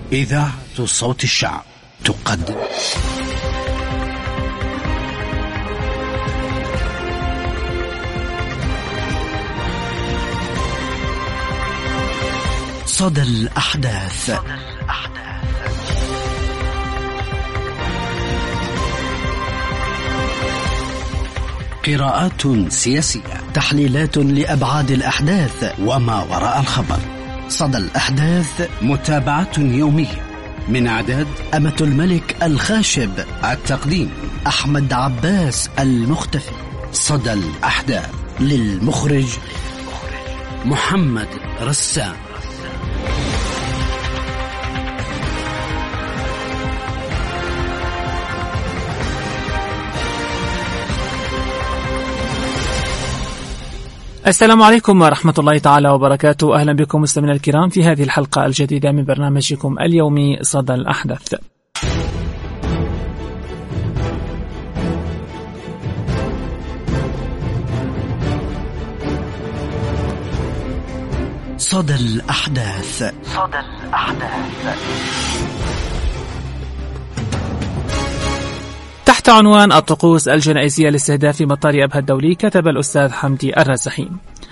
إذاعة صوت الشعب تقدم صدى الأحداث. قراءات سياسية، تحليلات لأبعاد الأحداث وما وراء الخبر. صدى الأحداث، متابعة يومية من إعداد أمة الملك الخاشب، التقديم أحمد عباس المختفي. صدى الأحداث للمخرج محمد رسام. السلام عليكم ورحمة الله تعالى وبركاته. أهلا بكم مستمعينا الكرام في هذه الحلقة الجديدة من برنامجكم اليومي صدى الأحداث. صدى الأحداث. صدى الأحداث تحت عنوان الطقوس الجنائزية لاستهداف مطار أبها الدولي، كتب الأستاذ حمدي الرازحي: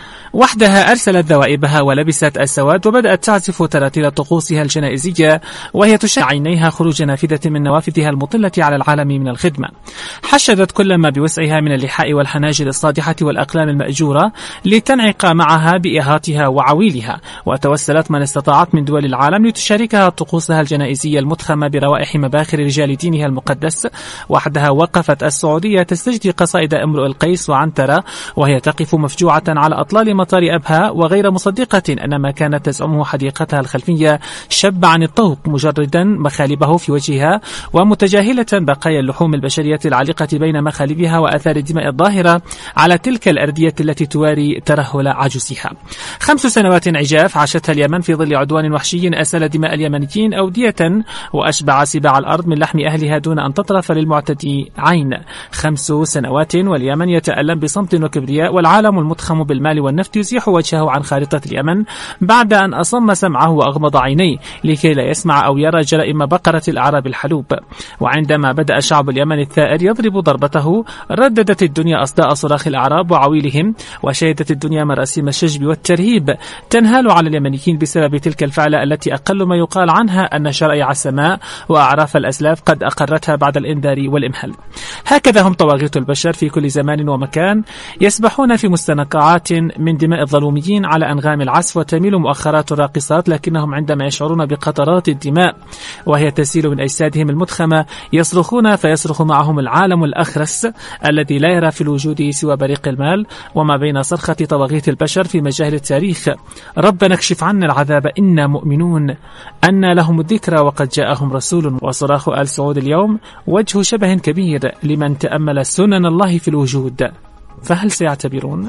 وحدها أرسلت ذوائبها ولبست السواد وبدأت تعزف تراتيل طقوسها الجنائزية وهي تشع عينيها خروج نافذة من نوافذها المطلة على العالم من الخدمة. حشدت كل ما بوسعها من اللحاء والحناجر الصادحة والأقلام المأجورة لتنعق معها بإهاتها وعويلها، وتوسلت من استطاعت من دول العالم لتشاركها طقوسها الجنائزية المتخمة بروائح مباخر رجال دينها المقدس. وحدها وقفت السعودية تستجدي قصائد امرؤ القيس وعنترة وهي تقف مفجوعة على أطلال مطار أبها، وغير مصدقة أن ما كانت تزعمه حديقتها الخلفية شب عن الطوق، مجردا مخالبه في وجهها ومتجاهلة بقايا اللحوم البشرية العالقة بين مخالبها وآثار الدماء الظاهرة على تلك الأردية التي تواري ترهل عجزها. 5 سنوات عجاف عاشتها اليمن في ظل عدوان وحشي أسال دماء اليمنيين أودية وأشبع سباع الأرض من لحم أهلها دون أن تطرف للمعتدي عين. 5 سنوات واليمن يتألم بصمت وكبرياء، والعالم المتخم بالمال والنفط يزيح وجهه عن خارطة اليمن بعد أن أصم سمعه وأغمض عينيه لكي لا يسمع أو يرى جرائم بقرة الأعراب الحلوب. وعندما بدأ شعب اليمن الثائر يضرب ضربته، رددت الدنيا أصداء صراخ الأعراب وعويلهم، وشهدت الدنيا مراسيم الشجب والترهيب تنهال على اليمنيين بسبب تلك الفعلة التي أقل ما يقال عنها أن شرائع السماء وأعراف الأسلاف قد أقرتها بعد الإنذار والإمهال. هكذا هم طواغيت البشر في كل زمان ومكان، يسبحون في مستنقعات من دماء الظلوميين على أنغام العزف، وتميل مؤخرات الراقصات، لكنهم عندما يشعرون بقطرات الدماء وهي تسيل من أجسادهم المتخمة يصرخون، فيصرخ معهم العالم الأخرس الذي لا يرى في الوجود سوى بريق المال. وما بين صرخة طواغيت البشر في مجاهل التاريخ: ربنا اكشف عنا العذاب إنا مؤمنون، أن لهم الذكرى وقد جاءهم رسول. وصراخ آل سعود اليوم وجه شبه كبير لمن تأمل سنن الله في الوجود، فهل سيعتبرون؟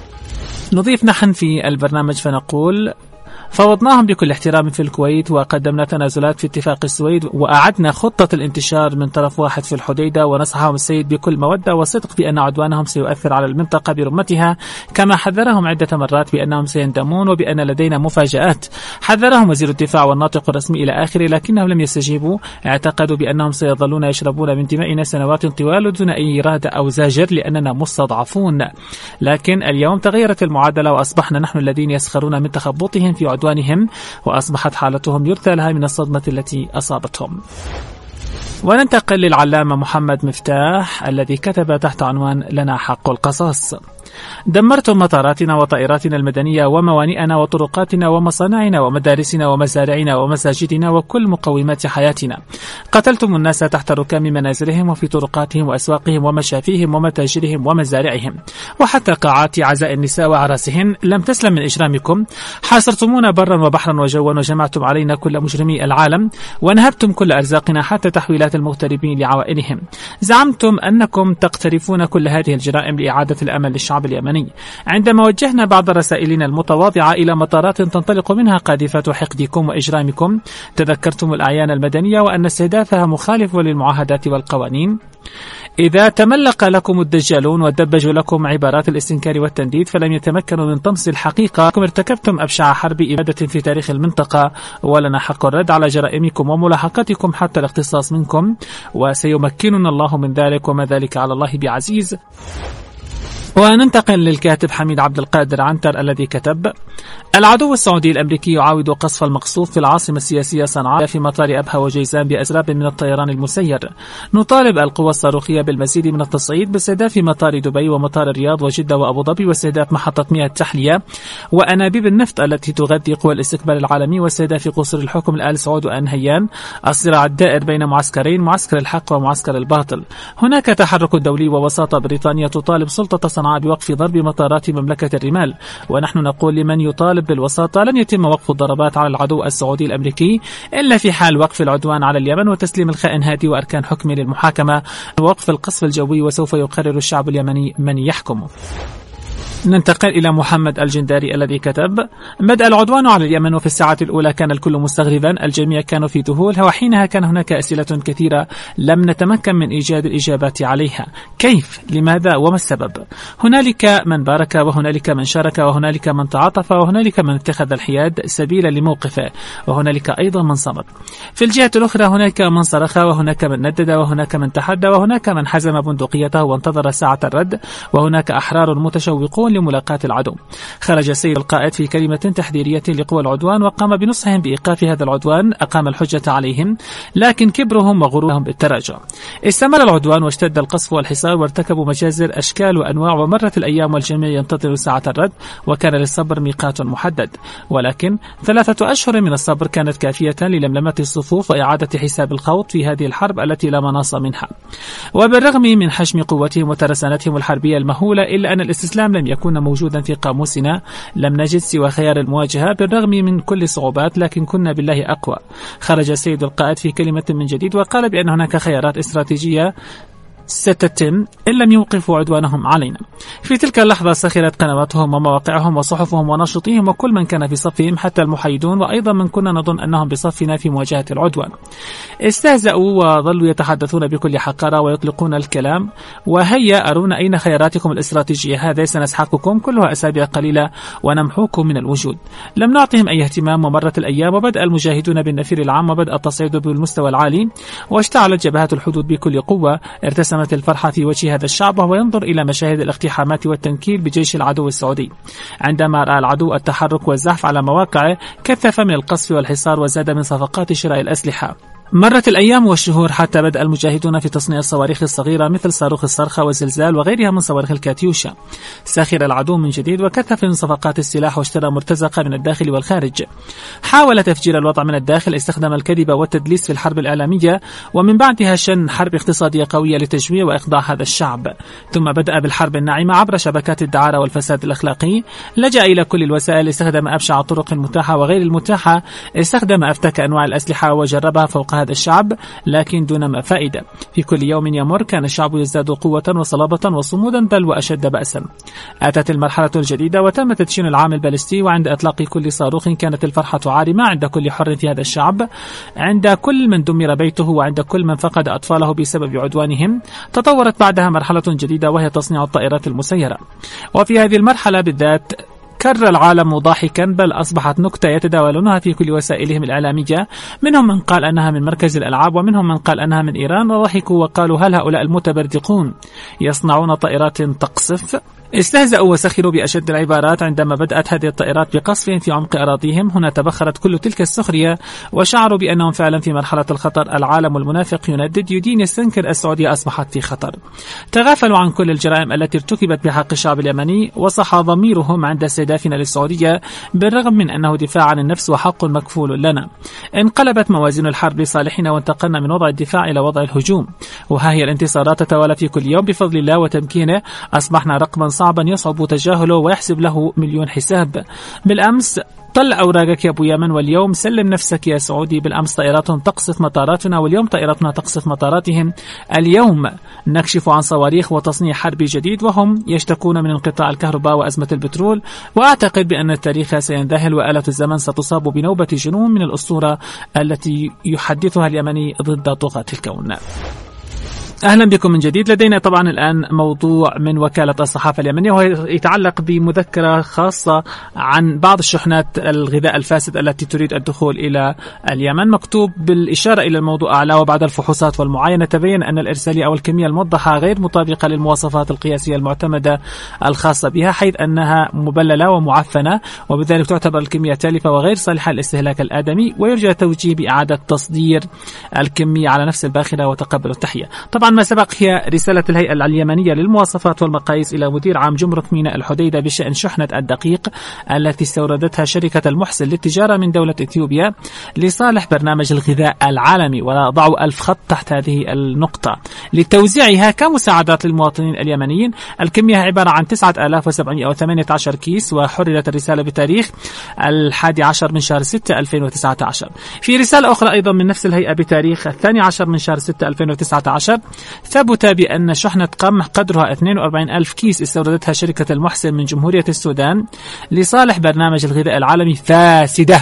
نضيف نحن في البرنامج فنقول: فوضناهم بكل احترام في الكويت، وقدمنا تنازلات في اتفاق السويد، وأعدنا خطة الانتشار من طرف واحد في الحديدة، ونصحهم السيد بكل مودة وصدق بأن عدوانهم سيؤثر على المنطقة برمتها، كما حذرهم عدة مرات بأنهم سيندمون وبأن لدينا مفاجآت. حذرهم وزير الدفاع والناطق الرسمي إلى آخره، لكنهم لم يستجيبوا. اعتقدوا بأنهم سيظلون يشربون من دمائنا سنوات طوال دون أي إرادة أو زاجر لأننا مستضعفون. لكن اليوم تغيرت المعادلة، وأصبحنا نحن الذين يسخرون من تخبطهم في عدوانهم، وأصبحت حالتهم يرثى لها من الصدمة التي أصابتهم. وننتقل للعلامة محمد مفتاح الذي كتب تحت عنوان لنا حق القصاص: دمرتم مطاراتنا وطائراتنا المدنية وموانئنا وطرقاتنا ومصانعنا ومدارسنا ومزارعنا ومساجدنا وكل مقومات حياتنا. قتلتم الناس تحت ركام منازلهم وفي طرقاتهم وأسواقهم ومشافيهم ومتاجرهم ومزارعهم، وحتى قاعات عزاء النساء وعراسهن لم تسلم من إجرامكم. حاصرتمونا برا وبحرا وجوا، وجمعتم علينا كل مجرمي العالم، ونهبتم كل أرزاقنا حتى تحويلات المغتربين لعوائلهم. زعمتم أنكم تقترفون كل هذه الجرائم لإعادة الأمل للشعب الشعب اليمني. عندما وجهنا بعض رسائلنا المتواضعة إلى مطارات تنطلق منها قاذفات حقدكم وإجرامكم، تذكرتم الأعيان المدنية وأن استهدافها مخالف للمعاهدات والقوانين. إذا تملق لكم الدجالون ودبجوا لكم عبارات الاستنكار والتنديد فلم يتمكنوا من طمس الحقيقة، ارتكبتم أبشع حرب إبادة في تاريخ المنطقة، ولنا حق الرد على جرائمكم وملاحقتكم حتى الاختصاص منكم، وسيمكننا الله من ذلك، وما ذلك على الله بعزيز. وننتقل للكاتب حميد عبد القادر عنتر الذي كتب: العدو السعودي الأمريكي يعاود قصف المقصوف في العاصمة السياسية صنعاء في مطار أبها وجيزان بأزراب من الطيران المسير. نطالب القوى الصاروخية بالمزيد من التصعيد باستهداف مطار دبي ومطار الرياض وجدة وأبو ظبي، واستهداف محطة مياه التحلية وأنابيب النفط التي تغذي قوى الاستقبال العالمي، واستهداف قصر الحكم الآل سعود وأنهيان. الصراع الدائر بين معسكرين، معسكر الحق ومعسكر الباطل. هناك تحرك دولي ووساطة بريطانيا تطالب سلطة صنعاء بوقف ضرب مطارات مملكة الرمال، ونحن نقول لمن يطالب بالوساطة: لن يتم وقف الضربات على العدو السعودي الأمريكي إلا في حال وقف العدوان على اليمن وتسليم الخائن هادي وأركان حكمه للمحاكمة ووقف القصف الجوي، وسوف يقرر الشعب اليمني من يحكمه. ننتقل إلى محمد الجنداري الذي كتب: بدأ العدوان على اليمن وفي الساعة الأولى كان الكل مستغربا، الجميع كانوا في ذهول، وحينها كان هناك أسئلة كثيرة لم نتمكن من إيجاد الإجابات عليها. كيف؟ لماذا؟ وما السبب؟ هنالك من بارك، وهنالك من شارك، وهنالك من تعاطف، وهنالك من اتخذ الحياد سبيلا لموقفه، وهنالك أيضا من صمت. في الجهة الأخرى هناك من صرخ، وهناك من ندد، وهناك من تحدى، وهناك من حزم بندقيته وانتظر ساعة الرد، وهناك أحرار متشوقون لملاقاة العدو. خرج السيد القائد في كلمة تحذيرية لقوى العدوان وقام بنصحهم بإيقاف هذا العدوان، أقام الحجة عليهم، لكن كبرهم وغرورهم بالتراجع. استمر العدوان واشتد القصف والحصار وارتكبوا مجازر أشكال وأنواع، ومرت الأيام والجميع ينتظر ساعة الرد، وكان للصبر ميقات محدد، ولكن 3 أشهر من الصبر كانت كافية للملمة الصفوف وإعادة حساب الخوض في هذه الحرب التي لا مناص منها. وبالرغم من حجم قوتهم وترسانتهم الحربية المهولة، إلا أن الاستسلام لم يكون موجودا في قاموسنا، لم نجد سوى خيار المواجهة بالرغم من كل الصعوبات، لكن كنا بالله أقوى. خرج السيد القائد في كلمة من جديد وقال بأن هناك خيارات استراتيجية ستتم إن لم يوقفوا عدوانهم علينا. في تلك اللحظة سخرت قنواتهم ومواقعهم وصحفهم وناشطيهم وكل من كان في صفهم، حتى المحايدون، وأيضا من كنا نظن أنهم بصفنا في مواجهة العدوان. استهزأوا وظلوا يتحدثون بكل حقارة ويطلقون الكلام: وهيا أرونا أين خياراتكم الاستراتيجية، هذا سنسحقكم، كلها أسابيع قليلة ونمحوكم من الوجود. لم نعطهم أي اهتمام، ومرت الأيام وبدأ المجاهدون بالنفير العام وبدأ التصعيد بالمستوى العالي، واشتعلت جبهات الحدود بكل قوة. ارتسمت الفرحة في وجه هذا الشعب وهو ينظر إلى مشاهد الاقتحامات والتنكيل بجيش العدو السعودي. عندما رأى العدو التحرك والزحف على مواقعه، كثف من القصف والحصار وزاد من صفقات شراء الأسلحة. مرت الأيام والشهور حتى بدأ المجاهدون في تصنيع الصواريخ الصغيرة مثل صاروخ الصرخة والزلزال وغيرها من صواريخ الكاتيوشا. ساخر العدو من جديد وكثف من صفقات السلاح واشترى مرتزقة من الداخل والخارج. حاول تفجير الوضع من الداخل، استخدم الكذب والتدليس في الحرب الإعلامية، ومن بعدها شن حرب اقتصادية قوية لتجويع وإخضاع هذا الشعب. ثم بدأ بالحرب الناعمة عبر شبكات الدعارة والفساد الأخلاقي، لجأ إلى كل الوسائل، استخدم أبشع الطرق المتاحة وغير المتاحة، استخدم أفتك أنواع الأسلحة وجربها فوق هذا الشعب، لكن دون ما فائدة. في كل يوم يمر كان الشعب يزداد قوة وصلابة وصمودا، بل وأشد بأسا. أتت المرحلة الجديدة وتم تدشين العام البالستي، وعند إطلاق كل صاروخ كانت الفرحة عارمة عند كل حر في هذا الشعب، عند كل من دمر بيته، وعند كل من فقد أطفاله بسبب عدوانهم. تطورت بعدها مرحلة جديدة وهي تصنيع الطائرات المسيرة، وفي هذه المرحلة بالذات كر العالم ضاحكا، بل أصبحت نكتة يتداولونها في كل وسائلهم الإعلامية. منهم من قال أنها من مركز الألعاب، ومنهم من قال أنها من إيران، وضحكوا وقالوا: هل هؤلاء المتبردقون يصنعون طائرات تقصف؟ استهزأوا وسخروا بأشد العبارات عندما بدأت هذه الطائرات بقصفهم في عمق أراضيهم. هنا تبخرت كل تلك السخرية وشعروا بأنهم فعلا في مرحلة الخطر. العالم المنافق يندد، يدين، يستنكر، السعودية أصبحت في خطر. تغافلوا عن كل الجرائم التي ارتكبت بحق الشعب اليمني، وصح ضميرهم عند استهدافنا للسعودية بالرغم من أنه دفاع عن النفس وحق مكفول لنا. انقلبت موازين الحرب لصالحنا وانتقلنا من وضع الدفاع إلى وضع الهجوم، وها هي الانتصارات تتوالى في كل يوم بفضل الله وتمكينه. أصبحنا رقما صعبا يصعب تجاهله ويحسب له مليون حساب. بالأمس طلع أوراقك يا أبو يمن، واليوم سلم نفسك يا سعودي. بالأمس طائراتهم تقصف مطاراتنا، واليوم طائراتنا تقصف مطاراتهم. اليوم نكشف عن صواريخ وتصنيع حربي جديد، وهم يشتكون من انقطاع الكهرباء وأزمة البترول. وأعتقد بأن التاريخ سيندهل وآلة الزمن ستصاب بنوبة جنون من الأسطورة التي يحدثها اليمني ضد طغاة الكون. أهلا بكم من جديد. لدينا طبعا الآن موضوع من وكالة الصحافة اليمنية، وهو يتعلق بمذكرة خاصة عن بعض الشحنات الغذاء الفاسد التي تريد الدخول إلى اليمن. مكتوب بالإشارة إلى الموضوع أعلى: وبعد الفحوصات والمعاينة تبين أن الإرسالية أو الكمية الموضحة غير مطابقة للمواصفات القياسية المعتمدة الخاصة بها، حيث أنها مبللة ومعفنة، وبذلك تعتبر الكمية تالفة وغير صالحة للاستهلاك الآدمي، ويرجى توجيه بإعادة تصدير الكمية على نفس الباخرة وتقبل التحية. طبعا ما سبق هي رسالة الهيئة اليمنية للمواصفات والمقاييس إلى مدير عام جمرك ميناء الحديدة بشأن شحنة الدقيق التي استوردتها شركة المحسن للتجارة من دولة إثيوبيا لصالح برنامج الغذاء العالمي، وضعوا 1000 خط تحت هذه النقطة لتوزيعها كمساعدات للمواطنين اليمنيين. الكمية عبارة عن 9718 كيس، وحررت الرسالة بتاريخ 11 من شهر 6 2019. في رسالة أخرى أيضا من نفس الهيئة بتاريخ 12 من شهر 6 2019 ثبت بأن شحنة قمح قدرها 42,000 كيس استوردتها شركة المحسن من جمهورية السودان لصالح برنامج الغذاء العالمي فاسدة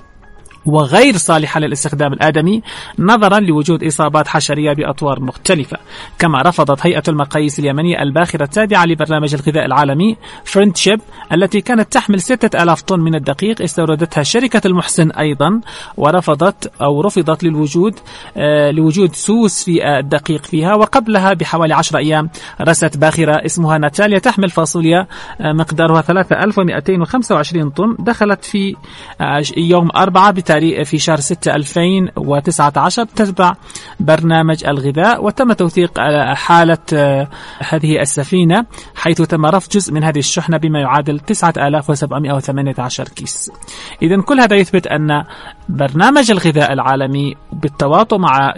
وغير صالحة للاستخدام الآدمي، نظرا لوجود إصابات حشرية بأطوار مختلفة. كما رفضت هيئة المقاييس اليمنية الباخرة التابعة لبرنامج الغذاء العالمي فريندشيب التي كانت تحمل 6000 طن من الدقيق استوردتها شركة المحسن أيضا، رفضت لوجود سوس في الدقيق فيها. وقبلها بحوالي 10 أيام رست باخرة اسمها ناتاليا تحمل فاصوليا مقدارها 3225 طن، دخلت في يوم 4 في شهر 6 2019 تتبع برنامج الغذاء، وتم توثيق حالة هذه السفينة حيث تم رفض جزء من هذه الشحنة بما يعادل 9718 كيس. إذن كل هذا يثبت أن برنامج الغذاء العالمي بالتواطؤ مع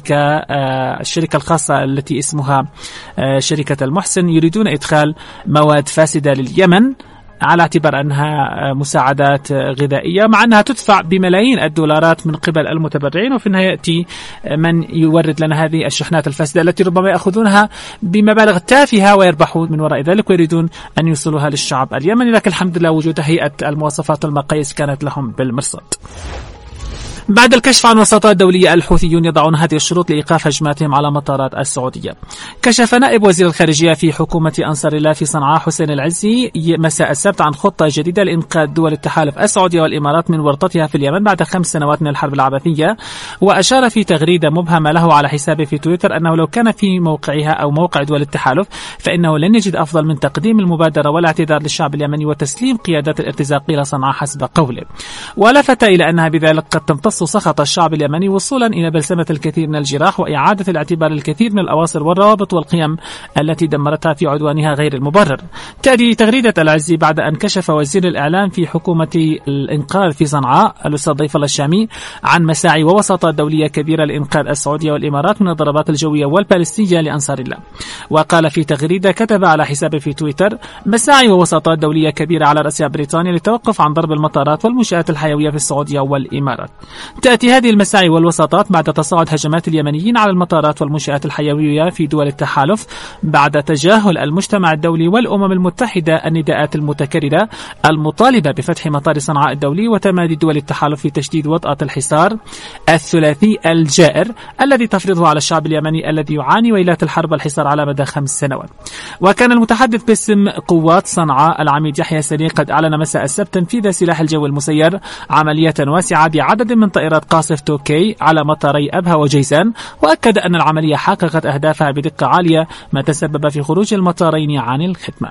الشركة الخاصة التي اسمها شركة المحسن يريدون إدخال مواد فاسدة لليمن على اعتبار أنها مساعدات غذائية، مع أنها تدفع بملايين الدولارات من قبل المتبرعين، وفي النهاية يأتي من يورد لنا هذه الشحنات الفاسدة التي ربما يأخذونها بمبالغ تافهة ويربحون من وراء ذلك ويريدون أن يوصلوها للشعب اليمني. لكن الحمد لله وجود هيئة المواصفات والمقاييس كانت لهم بالمرصاد. بعد الكشف عن وساطات دولية، الحوثيون يضعون هذه الشروط لإيقاف هجماتهم على مطارات السعودية. كشف نائب وزير الخارجية في حكومة أنصار الله في صنعاء حسين العزي مساء السبت عن خطة جديدة لإنقاذ دول التحالف السعودية والإمارات من ورطتها في اليمن بعد 5 سنوات من الحرب العبثية. وأشار في تغريدة مبهمة له على حسابه في تويتر أنه لو كان في موقعها أو موقع دول التحالف فإنه لن يجد أفضل من تقديم المبادرة والاعتذار للشعب اليمني وتسليم قيادات الارتزاق إلى صنعاء حسب قوله. ولفت إلى أنها بذلك قد تمتص سخط الشعب اليمني وصولا إلى بلسمة الكثير من الجراح وإعادة الاعتبار للكثير من الأواصر والروابط والقيم التي دمرتها في عدوانها غير المبرر. تأتي تغريدة العزي بعد أن كشف وزير الإعلام في حكومة الإنقاذ في صنعاء الأستاذ ضيف الله الشامي عن مساعي ووساطات دولية كبيرة لإنقاذ السعودية والإمارات من الضربات الجوية والبالستية لأنصار الله. وقال في تغريدة كتب على حسابه في تويتر: مساعي ووساطات دولية كبيرة على رأسها بريطانيا للتوقف عن ضرب المطارات والمنشآت الحيوية في السعودية والإمارات. تأتي هذه المساعي والوساطات بعد تصاعد هجمات اليمنيين على المطارات والمنشآت الحيوية في دول التحالف بعد تجاهل المجتمع الدولي والأمم المتحدة النداءات المتكررة المطالبة بفتح مطار صنعاء الدولي وتمادي دول التحالف في تشديد وطأة الحصار الثلاثي الجائر الذي تفرضه على الشعب اليمني الذي يعاني ويلات الحرب الحصار على مدى 5 سنوات. وكان المتحدث باسم قوات صنعاء العميد يحيى سري قد أعلن مساء السبت تنفيذ سلاح الجو المسير عملية واسعة بعدد من طائرات قاصف توكي على مطاري أبها وجيزان، وأكد أن العملية حققت أهدافها بدقة عالية ما تسبب في خروج المطارين عن الخدمة.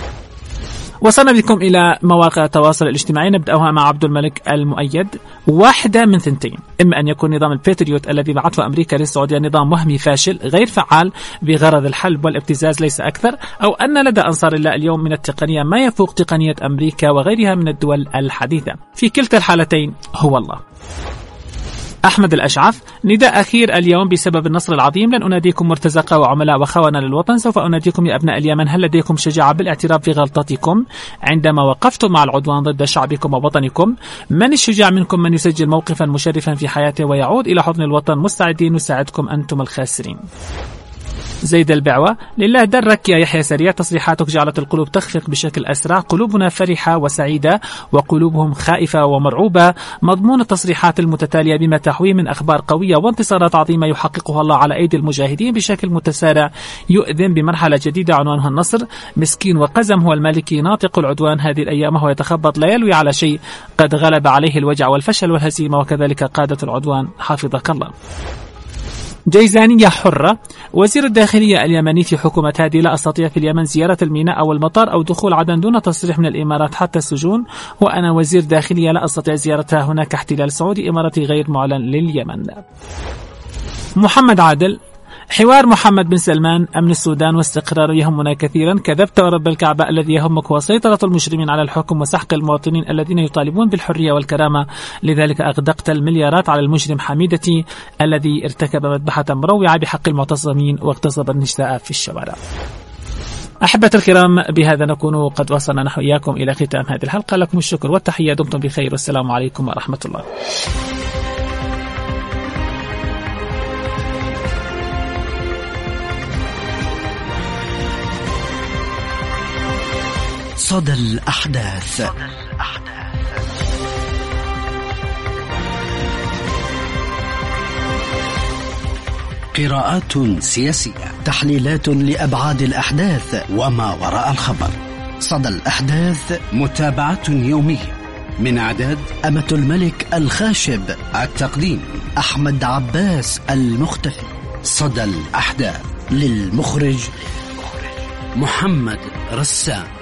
وصلنا بكم إلى مواقع التواصل الاجتماعي، نبدأها مع عبد الملك المؤيد. واحدة من ثنتين: إما أن يكون نظام الباتريوت الذي بعثه أمريكا للسعودية نظام وهمي فاشل غير فعال بغرض الحلب والابتزاز ليس أكثر، أو أن لدى أنصار الله اليوم من التقنية ما يفوق تقنية أمريكا وغيرها من الدول الحديثة. في كلتا الحالتين هو الله. أحمد الأشعث: نداء أخير اليوم بسبب النصر العظيم، لن أناديكم مرتزقة وعملاء وخونة للوطن، سوف أناديكم يا أبناء اليمن، هل لديكم شجاعة بالاعتراف بغلطتكم عندما وقفتم مع العدوان ضد شعبكم ووطنكم؟ من الشجاع منكم من يسجل موقفا مشرفا في حياته ويعود إلى حضن الوطن؟ مستعدين نساعدكم، أنتم الخاسرين. زيد البعوة: لله درك يا يحيى سريع، تصريحاتك جعلت القلوب تخفق بشكل أسرع، قلوبنا فرحة وسعيدة وقلوبهم خائفة ومرعوبة. مضمون التصريحات المتتالية بما تحويه من أخبار قوية وانتصارات عظيمة يحققها الله على أيدي المجاهدين بشكل متسارع يؤذن بمرحلة جديدة عنوانها النصر. مسكين وقزم هو المالكي ناطق العدوان هذه الأيام، وهو يتخبط لا يلوي على شيء، قد غلب عليه الوجع والفشل والهزيمة، وكذلك قادة العدوان حفظك الله. جيزانية حرة: وزير الداخلية اليمني في حكومة هادي: لا أستطيع في اليمن زيارة الميناء أو المطار أو دخول عدن دون تصريح من الإمارات حتى السجون، وأنا وزير داخلية لا أستطيع زيارتها، هناك احتلال سعودي إماراتي غير معلن لليمن. محمد عادل: حوار محمد بن سلمان: أمن السودان واستقراره يهمنا كثيرا، كذبت ورب الكعبة، الذي يهمك هو سيطرة المجرمين على الحكم وسحق المواطنين الذين يطالبون بالحرية والكرامة، لذلك أغدقت المليارات على المجرم حميدتي الذي ارتكب مذبحة مروعة بحق المعتصمين واغتصب النساء في الشوارع. أحبة الكرام، بهذا نكون قد وصلنا نحن إياكم إلى ختام هذه الحلقة، لكم الشكر والتحية، دمتم بخير، والسلام عليكم ورحمة الله. صدى الأحداث. قراءات سياسية، تحليلات لأبعاد الأحداث وما وراء الخبر. صدى الأحداث، متابعة يومية. من إعداد أمة الملك الخاشب، التقديم أحمد عباس المختفي. صدى الأحداث، للمخرج محمد رسام.